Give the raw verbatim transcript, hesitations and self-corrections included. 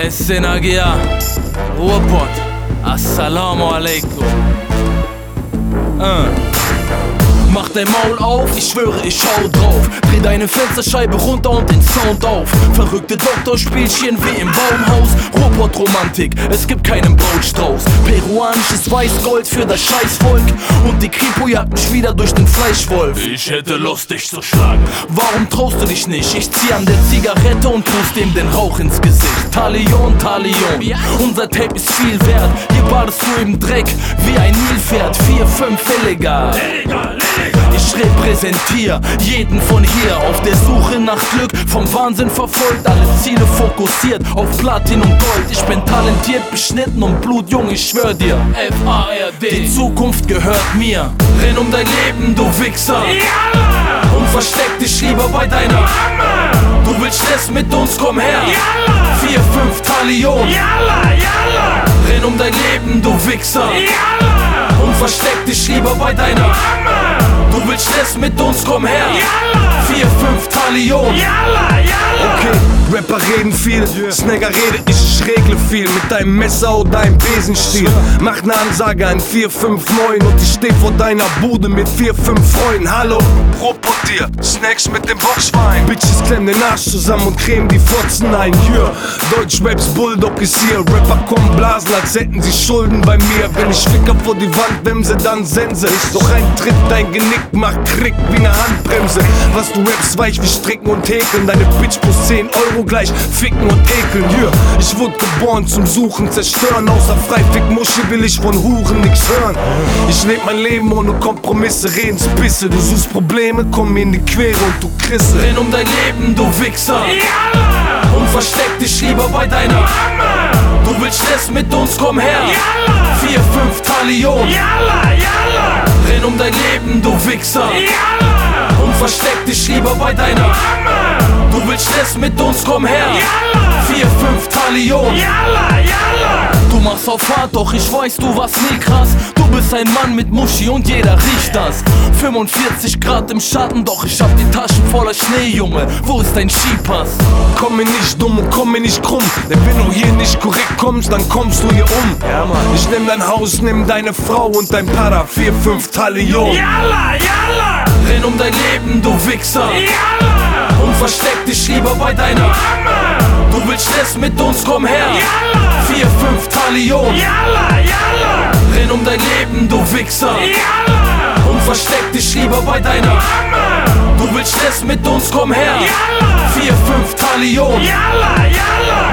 Senagia, Ruhrpott, Assalamu alaikum. Uh. Mach dein Maul auf, ich schwöre, ich schau drauf. Dreh deine Fensterscheibe runter und den Sound auf. Verrückte Doktorspielchen wie im Baumhaus. Ruhrpott-Romantik, es gibt keinen Brautstrauß. Peruanisches Weißgold für das Scheißvolk. Und die Kripo jagt mich wieder durch den Fleischwolf. Ich hätte Lust, dich zu schlagen. Warum traust du dich nicht? Ich zieh an der Zigarette und pust dem den Rauch ins Gesicht. Talion, Talion, unser Tape ist viel wert. Hier badest du im Dreck wie ein Nilpferd. Vier, fünf, illegal. Illegal, illegal. Ich repräsentiere jeden von hier, auf der Suche nach Glück, vom Wahnsinn verfolgt, alle Ziele fokussiert auf Platin und Gold. Ich bin talentiert, beschnitten und blutjung, ich schwör dir, F A R D. Die Zukunft gehört mir. Renn um dein Leben, du Wichser. Yalla! Und versteck dich lieber bei deiner Mama! Du willst Stress mit uns, komm her. Yalla! Vier, fünf Talion. Yalla, yalla! Renn um dein Leben, du Wichser. Yalla! Und versteck dich lieber bei deiner Mama! Du willst Stress mit uns, komm her. Yalla! Vier, fünf Talion. Yalla, yalla! Okay, Rapper reden viel, Snagger redet, ich regle viel. Mit deinem Messer oder deinem Besenstiel. Mach ne Ansage an vier fünf neun und ich steh vor deiner Bude mit vier fünf Freunden. Hallo, Ruhrpott dir, Snacks mit dem Boxwein. Bitches klemmen den Arsch zusammen und cremen die Fotzen ein. Yeah, Deutschraps Bulldog ist hier. Rapper kommen blasen, als hätten sie Schulden bei mir. Wenn ich Ficker vor die Wand wemse, dann sense. Doch ein Tritt, dein Genick macht Krick wie ne Handbremse. Was du rappst, weich wie Stricken und Häkeln. Deine Bitch plus zehn Euro gleich ficken und ekeln. Yeah, ich wurde geboren zum Suchen, zerstören. Außer Freifick Muschi will ich von Huren nix hören. Ich leb mein Leben ohne Kompromisse, Redensbisse. Du suchst Probleme, komm mir in die Quere und du kriegst. Renn um dein Leben, du Wichser. Yalla! Und versteck dich lieber bei deiner Mama! Du willst Stress mit uns, komm her. Yalla! Vier, fünf Talion. Yalla, yalla! Renn um dein Leben, du Wichser. Yalla! Und versteck dich lieber bei deiner Mama! Du willst Stress mit uns, komm her. Yalla! Vier, fünf Talion. Yalla, yalla! Du machst auf hart, doch ich weiß, du warst nie krass. Du bist ein Mann mit Muschi und jeder riecht das. fünfundvierzig Grad im Schatten, doch ich hab die Taschen voller Schnee, Junge. Wo ist dein Skipass? Komm mir nicht dumm und komm mir nicht krumm. Denn wenn du hier nicht korrekt kommst, dann kommst du hier um. Ja, Mann. Ich nehm dein Haus, nimm deine Frau und dein Para. Vier, fünf Talion. Yalla, yalla! Renn um dein Leben, du Wichser. Yalla! Und versteck dich lieber bei deiner Mama! Du willst Stress mit uns, komm her. Yalla! Vier, fünf Talion. Yalla, yalla! Renn um dein Leben, du Wichser. Yalla! Und versteck dich lieber bei deiner Mama! Du willst Stress mit uns, komm her. Yalla! Vier, fünf Talion. Yalla, yalla!